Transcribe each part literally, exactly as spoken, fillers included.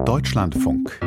Deutschlandfunk.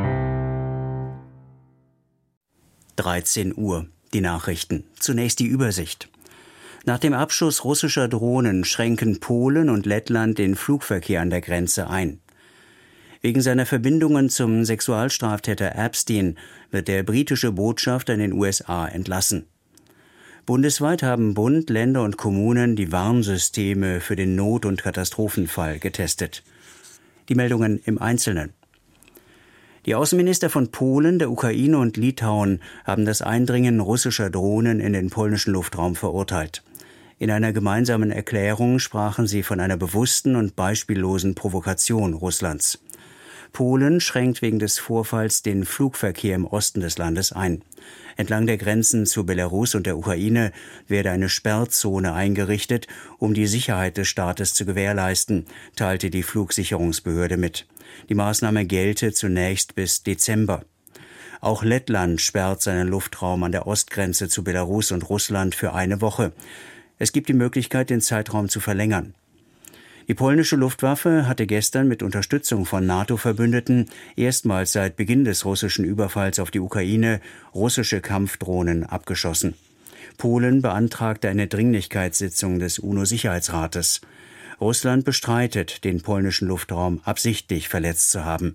dreizehn Uhr. Die Nachrichten. Zunächst die Übersicht. Nach dem Abschuss russischer Drohnen schränken Polen und Lettland den Flugverkehr an der Grenze ein. Wegen seiner Verbindungen zum Sexualstraftäter Epstein wird der britische Botschafter in den U S A entlassen. Bundesweit haben Bund, Länder und Kommunen die Warnsysteme für den Not- und Katastrophenfall getestet. Die Meldungen im Einzelnen. Die Außenminister von Polen, der Ukraine und Litauen haben das Eindringen russischer Drohnen in den polnischen Luftraum verurteilt. In einer gemeinsamen Erklärung sprachen sie von einer bewussten und beispiellosen Provokation Russlands. Polen schränkt wegen des Vorfalls den Flugverkehr im Osten des Landes ein. Entlang der Grenzen zu Belarus und der Ukraine werde eine Sperrzone eingerichtet, um die Sicherheit des Staates zu gewährleisten, teilte die Flugsicherungsbehörde mit. Die Maßnahme gelte zunächst bis Dezember. Auch Lettland sperrt seinen Luftraum an der Ostgrenze zu Belarus und Russland für eine Woche. Es gibt die Möglichkeit, den Zeitraum zu verlängern. Die polnische Luftwaffe hatte gestern mit Unterstützung von NATO-Verbündeten erstmals seit Beginn des russischen Überfalls auf die Ukraine russische Kampfdrohnen abgeschossen. Polen beantragte eine Dringlichkeitssitzung des UNO-Sicherheitsrates. Russland bestreitet, den polnischen Luftraum absichtlich verletzt zu haben.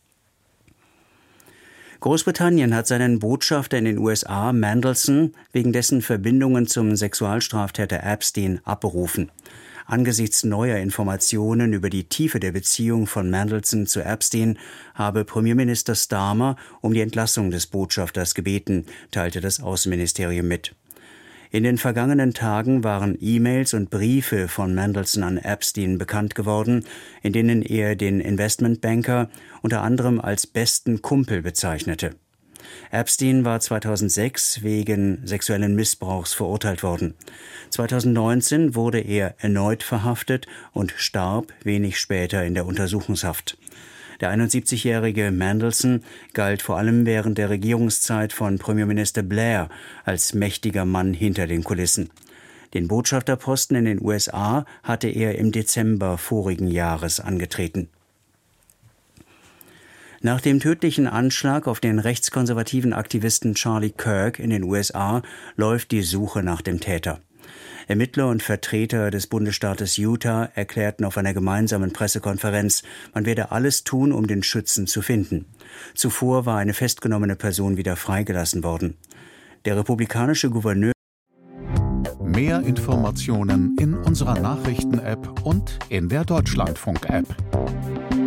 Großbritannien hat seinen Botschafter in den U S A, Mandelson, wegen dessen Verbindungen zum Sexualstraftäter Epstein abberufen. Angesichts neuer Informationen über die Tiefe der Beziehung von Mandelson zu Epstein habe Premierminister Starmer um die Entlassung des Botschafters gebeten, teilte das Außenministerium mit. In den vergangenen Tagen waren E-Mails und Briefe von Mandelson an Epstein bekannt geworden, in denen er den Investmentbanker unter anderem als besten Kumpel bezeichnete. Epstein war zweitausendsechs wegen sexuellen Missbrauchs verurteilt worden. zweitausendneunzehn wurde er erneut verhaftet und starb wenig später in der Untersuchungshaft. Der einundsiebzigjährige Mandelson galt vor allem während der Regierungszeit von Premierminister Blair als mächtiger Mann hinter den Kulissen. Den Botschafterposten in den U S A hatte er im Dezember vorigen Jahres angetreten. Nach dem tödlichen Anschlag auf den rechtskonservativen Aktivisten Charlie Kirk in den U S A läuft die Suche nach dem Täter. Ermittler und Vertreter des Bundesstaates Utah erklärten auf einer gemeinsamen Pressekonferenz, man werde alles tun, um den Schützen zu finden. Zuvor war eine festgenommene Person wieder freigelassen worden. Der republikanische Gouverneur. Mehr Informationen in unserer Nachrichten-App und in der Deutschlandfunk-App.